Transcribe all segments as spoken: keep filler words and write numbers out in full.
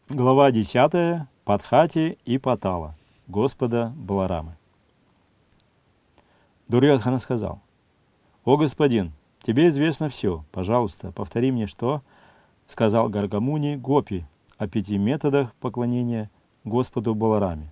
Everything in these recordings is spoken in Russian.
Глава десятая. Падхати и Патала. Господа Баларамы. Дурьодхана сказал: «О господин, тебе известно все. Пожалуйста, повтори мне, что сказал Гаргамуни Гопи о пяти методах поклонения Господу Балараме».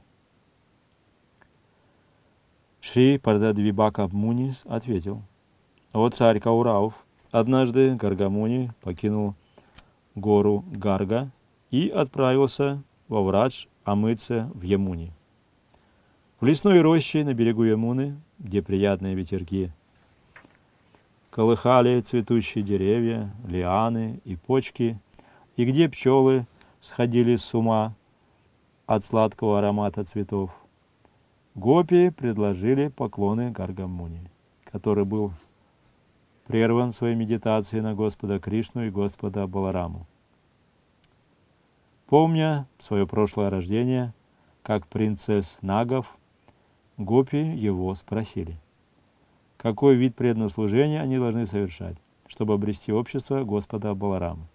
Шри Пардадвибака Мунис ответил: «О царь Каураув, однажды Гаргамуни покинул гору Гарга и отправился во Врадж омыться в Ямуне. В лесной роще на берегу Ямуны, где приятные ветерки колыхали цветущие деревья, лианы и почки, и где пчелы сходили с ума от сладкого аромата цветов, гопи предложили поклоны Гаргамуни, который был прерван своей медитацией на Господа Кришну и Господа Балараму. Помня свое прошлое рождение, как принцесс Нагов, гопи его спросили, какой вид преданного служения они должны совершать, чтобы обрести общество Господа Баларамы.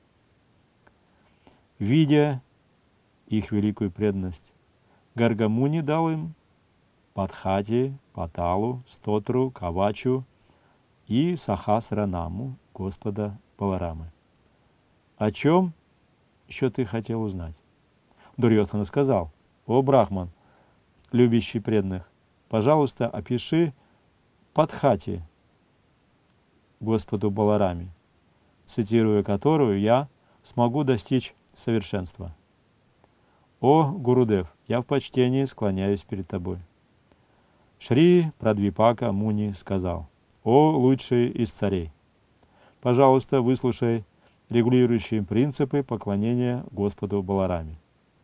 Видя их великую преданность, Гаргамуни дал им Падхати, Паталу, Стотру, Кавачу и Сахасранаму Господа Баларамы. О чем еще ты хотел узнать? Дурьодхана сказал: «О Брахман, любящий преданных, пожалуйста, опиши Падхати Господу Балараме, цитируя которую я смогу достичь совершенства. О Гурудев, я в почтении склоняюсь перед тобой». Шри Прадвипака Муни сказал: «О лучший из царей, пожалуйста, выслушай регулирующие принципы поклонения Господу Балараме.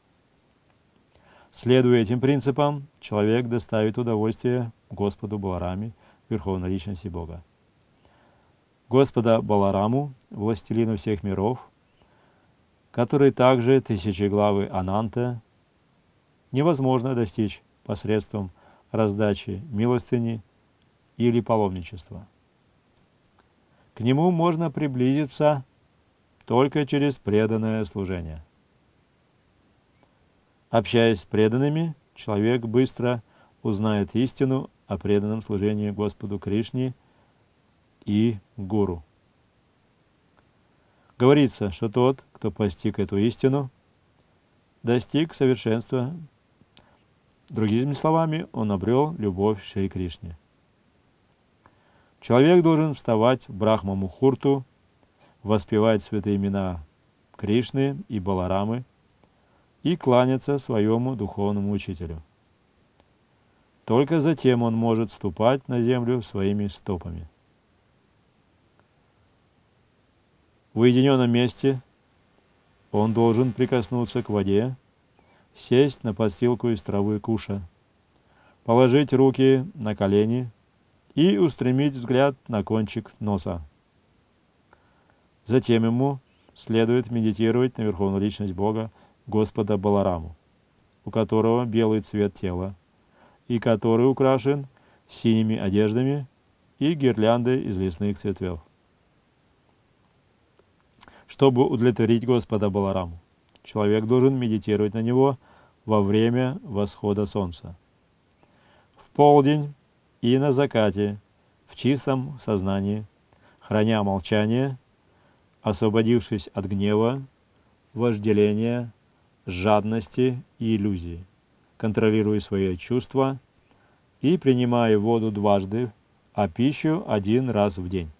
Следуя этим принципам, человек доставит удовольствие Господу Балараме, Верховной Личности Бога. Господа Балараму, властелину всех миров, который также тысячеглавый Ананта, невозможно достичь посредством раздачи милостыни или паломничества. К нему можно приблизиться только через преданное служение. Общаясь с преданными, человек быстро узнает истину о преданном служении Господу Кришне и Гуру. Говорится, что тот, кто постиг эту истину, достиг совершенства. Другими словами, он обрел любовь к Шри Кришне. Человек должен вставать в Брахма-мухурту, воспевать святые имена Кришны и Баларамы и кланяться своему духовному учителю. Только затем он может ступать на землю своими стопами. В уединенном месте он должен прикоснуться к воде, сесть на подстилку из травы куша, положить руки на колени и устремить взгляд на кончик носа. Затем ему следует медитировать на Верховную Личность Бога Господа Балараму, у которого белый цвет тела и который украшен синими одеждами и гирляндой из лесных цветов. Чтобы удовлетворить Господа Балараму, человек должен медитировать на него во время восхода солнца, в полдень и на закате, в чистом сознании, храня молчание, освободившись от гнева, вожделения, жадности и иллюзии, контролируя свои чувства и принимая воду дважды, а пищу один раз в день.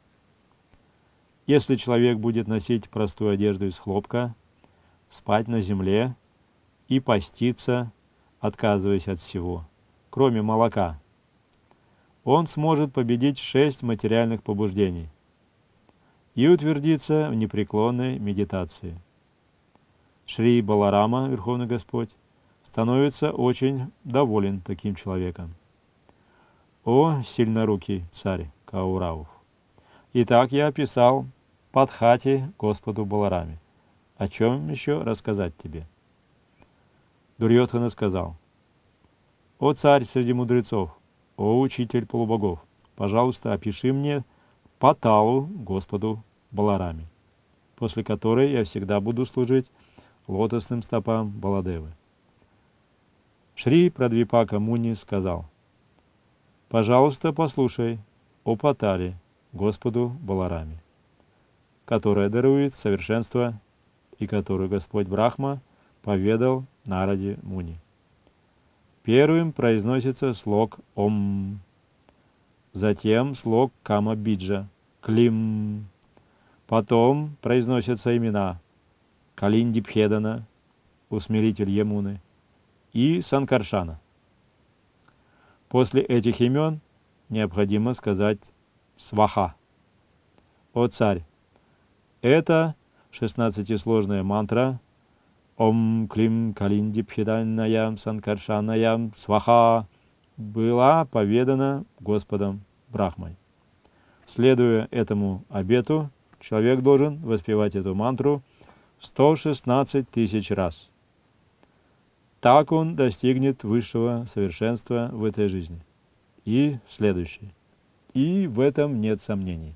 Если человек будет носить простую одежду из хлопка, спать на земле и поститься, отказываясь от всего, кроме молока, он сможет победить шесть материальных побуждений и утвердиться в непреклонной медитации. Шри Баларама, Верховный Господь, становится очень доволен таким человеком. О сильнорукий царь Каураув! Итак, я описал Падхати Господу Балараме. О чем еще рассказать тебе? Дурьодхана сказал: «О царь среди мудрецов, о учитель полубогов, пожалуйста, опиши мне Паталу Господу Балараме, после которой я всегда буду служить лотосным стопам Баладевы. Шри Прадвипака Муни сказал: «Пожалуйста, послушай о Патали, Господу Балараме, которая дарует совершенство и которую Господь Брахма поведал Нараде Муни. Первым произносится слог Ом, затем слог Кама Биджа, Клим, потом произносятся имена Калинди Пхедана, усмиритель Ямуны, и Санкаршана. После этих имен необходимо сказать Сваха. О царь! Это шестнадцатисложная мантра Ом Клим Калинди Пхеданаям Санкаршанаям Сваха была поведана Господом Брахмой. Следуя этому обету, человек должен воспевать эту мантру сто шестнадцать тысяч раз. Так он достигнет высшего совершенства в этой жизни и в следующей. И в этом нет сомнений.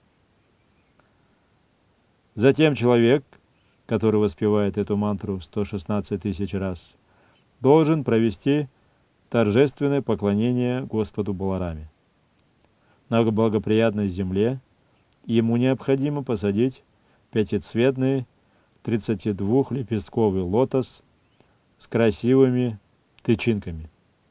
Затем человек, который воспевает эту мантру сто шестнадцать тысяч раз, должен провести торжественное поклонение Господу Балараме. На благоприятной земле ему необходимо посадить пятицветный тридцатидвухлепестковый лотос с красивыми тычинками.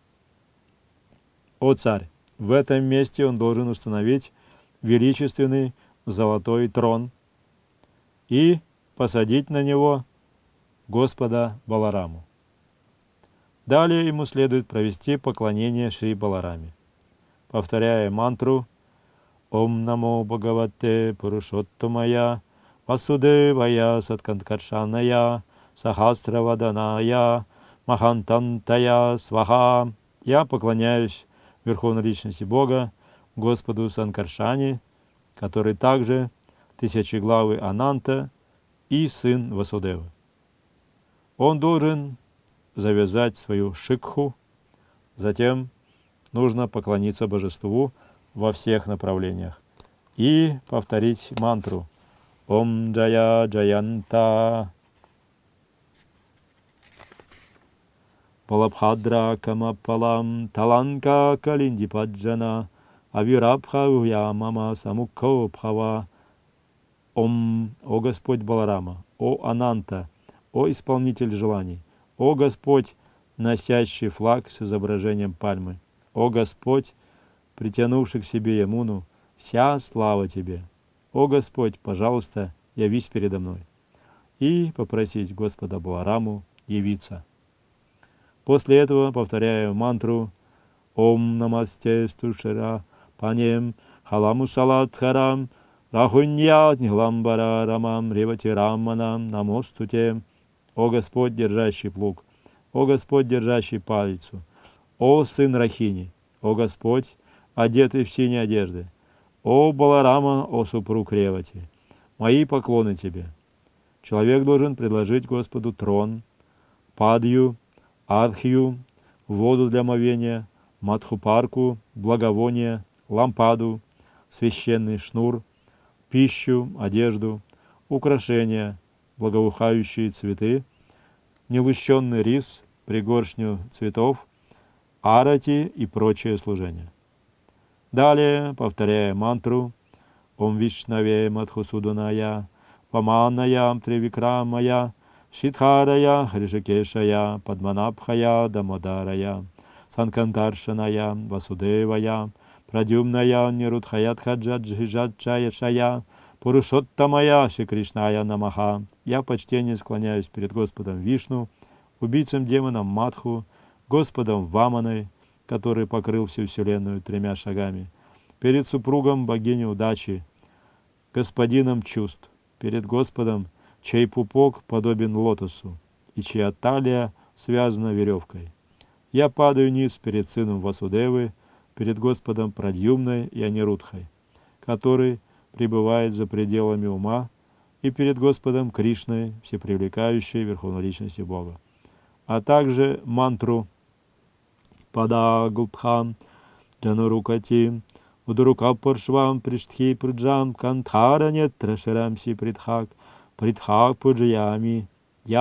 О царь! В этом месте он должен установить величественный золотой трон и посадить на него Господа Балараму. Далее ему следует провести поклонение Шри Балараме, повторяя мантру Ом намо Бхагавате Пурушоттамая Васудевая Сатканкаршаная Сахасраваданая Махантантая Сваха. Я поклоняюсь Верховной Личности Бога, Господу Санкаршане, который также тысячеглавый Ананта и сын Васудевы. Он должен завязать свою шикху, затем нужно поклониться божеству во всех направлениях и повторить мантру Ом Джая Джаянта Палабхадра Камапалам Таланка Калинди Паджана Авирабха Уя Мама Самукхо Бхава. Ом, о Господь Баларама, о Ананта, о исполнитель желаний, о Господь, носящий флаг с изображением пальмы, о Господь, притянувший к себе Ямуну, вся слава Тебе. О Господь, пожалуйста, явись передо мной. И попросить Господа Балараму явиться. После этого повторяю мантру Ом намасте стушара панем халаму салат харам рахуньят нихламбара рамам ревати раманам намостуте. О Господь, держащий плуг, о Господь, держащий палицу, о сын Рахини, о Господь, одетый в синие одежды, о Баларама, о супруг Ревати, мои поклоны Тебе. Человек должен предложить Господу трон, падью, архию, воду для омовения, мадхупарку, благовоние, лампаду, священный шнур, пищу, одежду, украшения, благоухающие цветы, нелущенный рис, пригоршню цветов, арати и прочее служение. Далее, повторяя мантру Ом Вишнаве Мадхусуданая Ваманая Тривикрамая Шидхарая Хришикешая Падманабхая Дамодарая Санкантаршаная Васудевая Прадюмная Нирудхаятхаджаджиджаджая Пурушоттамая Шри Кришная Намаха. Я в почтении склоняюсь перед Господом Вишну, убийцем демоном Мадху, Господом Ваманой, который покрыл всю вселенную тремя шагами, перед супругом богини удачи, господином чувств, перед Господом, чей пупок подобен лотосу и чья талия связана веревкой. Я падаю низ перед сыном Васудевы, перед Господом Прадьюмной и Анирудхой, который пребывает за пределами ума, и перед Господом Кришной, всепривлекающей Верховной Личности Бога, а также мантру Падагубхам Джанурукати Удурукапаршвам Приштхи Пруджам Кантхара Нетрашарамси Притхак Притхак Пуджаями. Я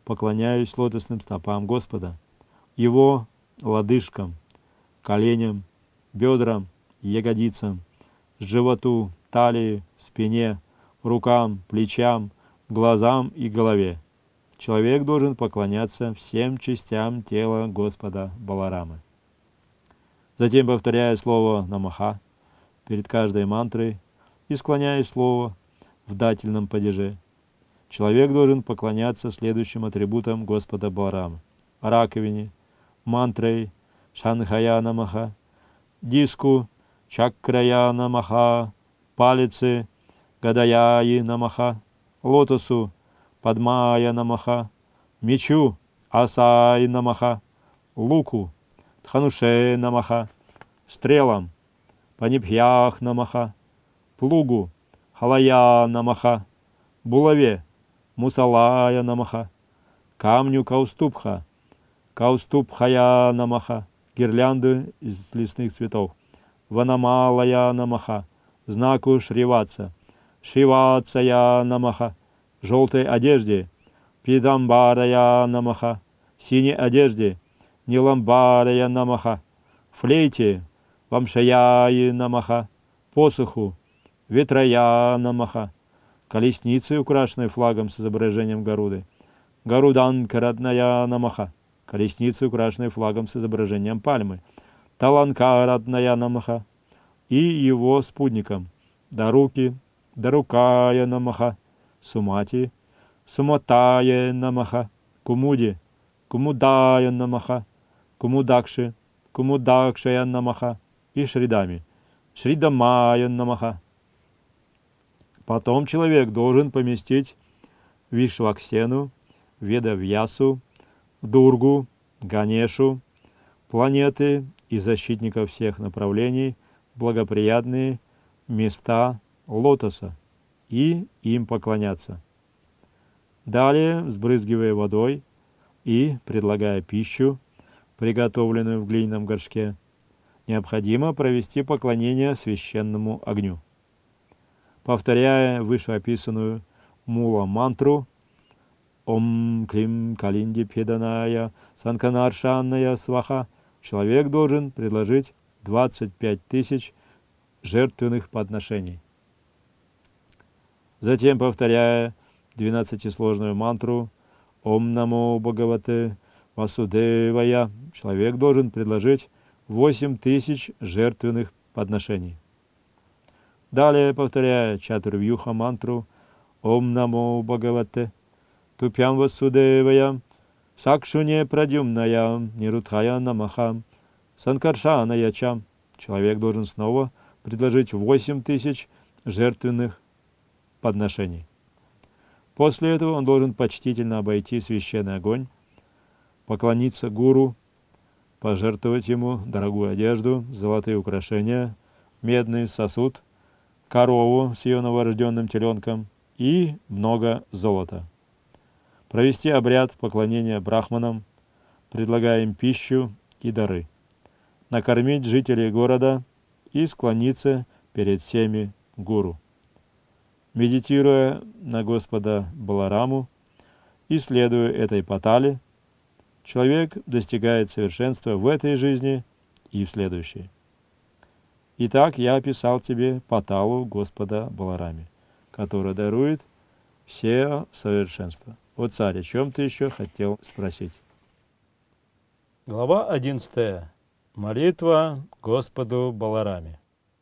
поклоняюсь лотосным стопам Господа, Его лодыжкам, коленям, бедрам, ягодицам, животу, талии, спине, рукам, плечам, глазам и голове. Человек должен поклоняться всем частям тела Господа Баларамы. Затем, повторяя слово «намаха» перед каждой мантрой и склоняя слово в дательном падеже, человек должен поклоняться следующим атрибутам Господа Баларамы: раковине, мантрой «Шанхая намаха», диску «Чакрая намаха», палице «Гадаяи намаха», лотосу «Падмая намаха», мечу «Асай намаха», луку «Тхануше намаха», стрелам «Панибхьях намаха», плугу «Халая намаха», булаве «Мусалая намаха», камню «Каустубха», «Каустубхая намаха», гирлянду из лесных цветов, «Ванамалая намаха», знаку Шриватса, «Шриватсая намаха», желтой одежде, «Пидамбарая намаха», синей одежде, «Ниламбарая намаха», флейте, «Вамшаяи намаха», посоху, «Ветрая намаха», колеснице, украшенной флагом с изображением Гаруды, «Гаруданкарадная намаха», колеснице, украшенной флагом с изображением пальмы, «Таланкарадная намаха» и его спутникам, «Даруки», «Дарукая намаха», Сумати, Суматая намаха, Кумуди, Кумудая намаха, Кумудакши, Кумудакшая намаха и Шридами, Шридамая намаха. Потом человек должен поместить Вишваксену, Ведавьясу, Дургу, Ганешу, планеты и защитников всех направлений, благоприятные места лотоса и им поклоняться. Далее, сбрызгивая водой и предлагая пищу, приготовленную в глиняном горшке, необходимо провести поклонение священному огню. Повторяя вышеописанную мула-мантру «Ом клим калинди педаная санканаршанная сваха», человек должен предложить двадцать пять тысяч жертвенных подношений. Затем, повторяя двенадцатисложную мантру «Ом намо Бхагавате Васудевая», человек должен предложить восемь тысяч жертвенных подношений. Далее, повторяя Чатурвьюха мантру «Ом намо Бхагавате Тупям Васудевая Сакшуне Прадюмная Нирудхая намаха Санкаршаная чам», человек должен снова предложить восемь тысяч жертвенных подношений. После этого он должен почтительно обойти священный огонь, поклониться гуру, пожертвовать ему дорогую одежду, золотые украшения, медный сосуд, корову с ее новорожденным теленком и много золота. Провести обряд поклонения брахманам, предлагая им пищу и дары. Накормить жителей города и склониться перед всеми гуру. Медитируя на Господа Балараму и следуя этой патали, человек достигает совершенства в этой жизни и в следующей. Итак, я описал тебе паталу Господа Баларами, которая дарует все совершенства. О царь, о чем ты еще хотел спросить? Глава одиннадцатая. Молитва Господу Балараме.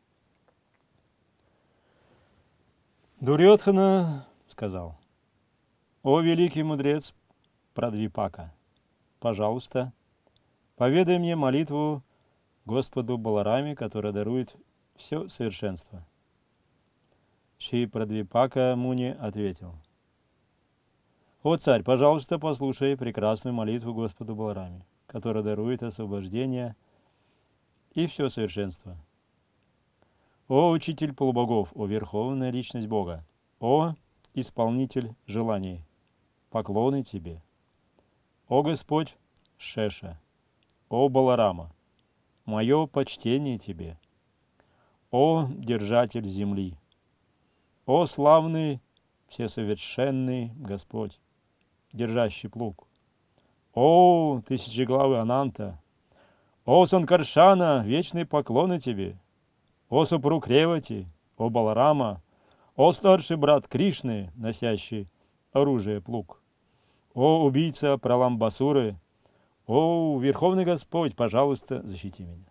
Дурьодхана сказал: «О великий мудрец Прадвипака, пожалуйста, поведай мне молитву Господу Балараме, которая дарует все совершенство». Шри Прадвипака Муни ответил: «О царь, пожалуйста, послушай прекрасную молитву Господу Балараме, которая дарует освобождение и все совершенство. О учитель полубогов, о верховная личность Бога, о исполнитель желаний, поклоны тебе. О Господь Шеша, о Баларама, мое почтение тебе. О держатель земли, о славный всесовершенный Господь, держащий плуг. О, тысячеглавый Ананта! О, Санкаршана, вечные поклоны тебе! О, супруг Ревати! О, Баларама! О, старший брат Кришны, носящий оружие плуг! О, убийца Праламбасуры! О, Верховный Господь, пожалуйста, защити меня!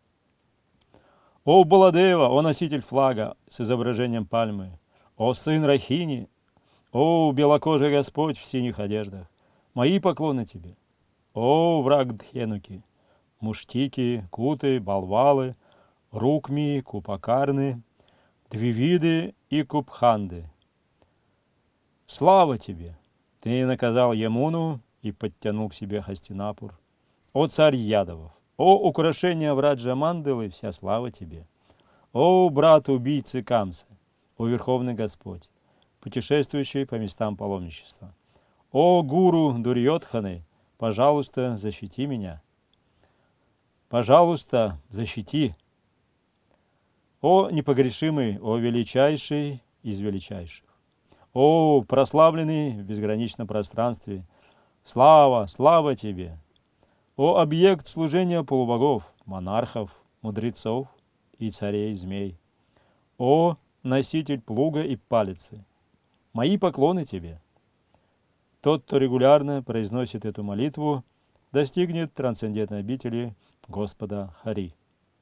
О, Баладева, о, носитель флага с изображением пальмы! О, сын Рахини! О, белокожий Господь в синих одеждах! Мои поклоны тебе! О, враг Дхенуки! Муштики, Куты, Балвалы, Рукми, Купакарны, Двивиды и Купханды! Слава тебе! Ты наказал Ямуну и подтянул к себе Хастинапур. О, царь Ядовов! О, украшение Враджа Мандалы, вся слава тебе! О, брат убийцы Камсы! О, Верховный Господь, путешествующий по местам паломничества! О, гуру Дурьотханы, пожалуйста, защити меня! Пожалуйста, защити! О, непогрешимый, о, величайший из величайших! О, прославленный в безграничном пространстве! Слава, слава тебе! О, объект служения полубогов, монархов, мудрецов и царей-змей! О, носитель плуга и палицы! Мои поклоны тебе! Тот, кто регулярно произносит эту молитву, достигнет трансцендентной обители Господа Хари.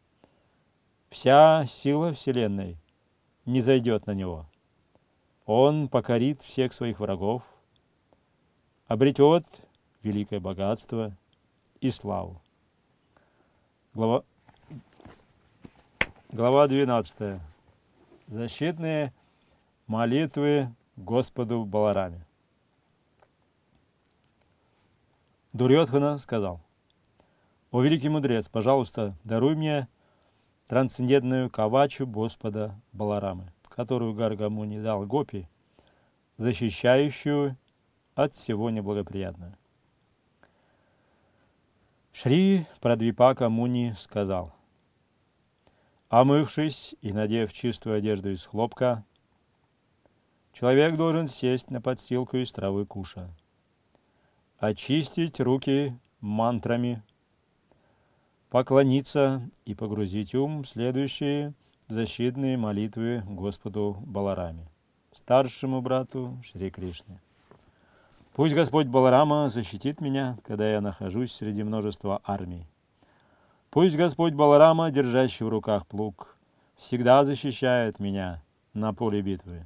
Вся сила Вселенной не зайдет на него. Он покорит всех своих врагов, обретет великое богатство и славу. Глава, глава двенадцатая. Защитные молитвы Господу Балараме. Дурьотхана сказал: «О великий мудрец, пожалуйста, даруй мне трансцендентную кавачу Господа Баларамы, которую Гарга-муни дал Гопи, защищающую от всего неблагоприятного». Шри Прадвипака Муни сказал: «Омывшись и надев чистую одежду из хлопка, человек должен сесть на подстилку из травы куша, очистить руки мантрами, поклониться и погрузить ум в следующие защитные молитвы Господу Балараме, старшему брату Шри Кришне. Пусть Господь Баларама защитит меня, когда я нахожусь среди множества армий. Пусть Господь Баларама, держащий в руках плуг, всегда защищает меня на поле битвы.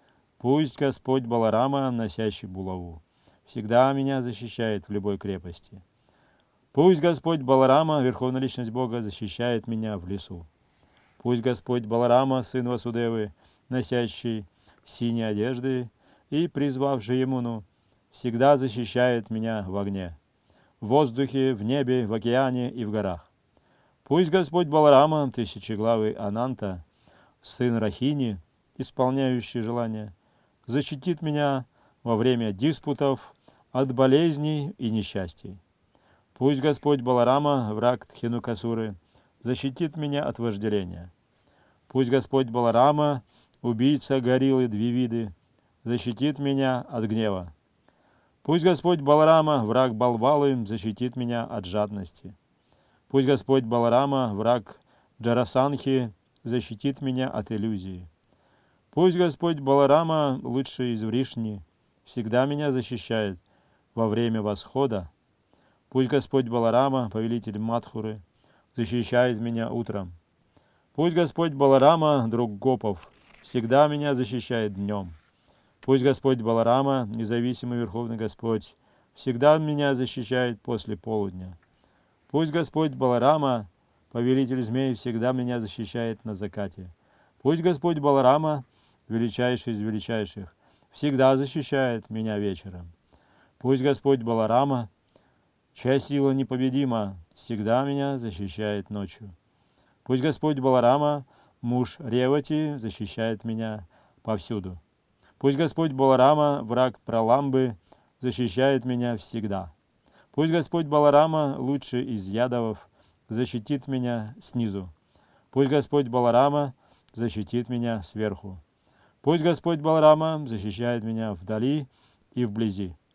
Пусть Господь Баларама, носящий булаву, всегда меня защищает в любой крепости. Пусть Господь Баларама, Верховная Личность Бога, защищает меня в лесу. Пусть Господь Баларама, сын Васудевы, носящий синие одежды и призвавший Ямуну, всегда защищает меня в огне, в воздухе, в небе, в океане и в горах. Пусть Господь Баларама, тысячеглавый Ананта, сын Рахини, исполняющий желания, защитит меня во время диспутов от болезней и несчастий. Пусть Господь Баларама, враг Тхенукасуры, защитит меня от вожделения. Пусть Господь Баларама, убийца гориллы Двивиды, защитит меня от гнева. Пусть Господь Баларама, враг Балвалы, защитит меня от жадности. Пусть Господь Баларама, враг Джарасанхи, защитит меня от иллюзии. Пусть Господь Баларама, лучший из Вришни, всегда меня защищает во время восхода. Пусть Господь Баларама, повелитель Мадхуры, защищает меня утром. Пусть Господь Баларама, друг гопов, всегда меня защищает днем. Пусть Господь Баларама, независимый Верховный Господь, всегда меня защищает после полудня. Пусть Господь Баларама, повелитель змей, всегда меня защищает на закате. Пусть Господь Баларама, величайший из величайших, всегда защищает меня вечером. Пусть Господь Баларама, чья сила непобедима, всегда меня защищает ночью. Пусть Господь Баларама, муж Ревати, защищает меня повсюду. Пусть Господь Баларама, враг Праламбы, защищает меня всегда. Пусть Господь Баларама, лучший из ядовов, защитит меня снизу. Пусть Господь Баларама защитит меня сверху. Пусть Господь Баларама защищает меня вдали и вблизи.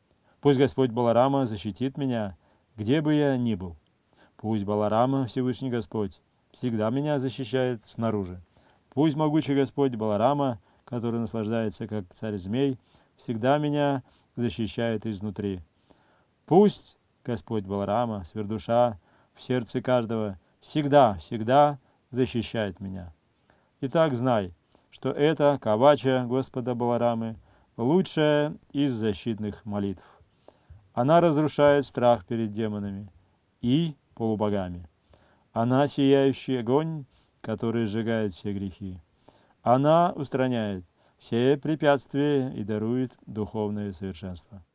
Пусть Господь Баларама защитит меня, где бы я ни был. Пусть Баларама, Всевышний Господь, всегда меня защищает снаружи. Пусть могучий Господь Баларама, который наслаждается, как царь-змей, всегда меня защищает изнутри. Пусть Господь Баларама, сверхдуша, в сердце каждого, всегда, всегда защищает меня. Итак, знай, что это кавача Господа Баларамы лучшая из защитных молитв. Она разрушает страх перед демонами и полубогами. Она сияющий огонь, который сжигает все грехи. Она устраняет все препятствия и дарует духовное совершенство.